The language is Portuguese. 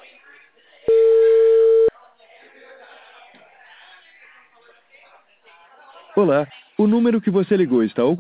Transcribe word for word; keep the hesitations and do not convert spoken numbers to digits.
Olá, o número que você ligou está ocupado.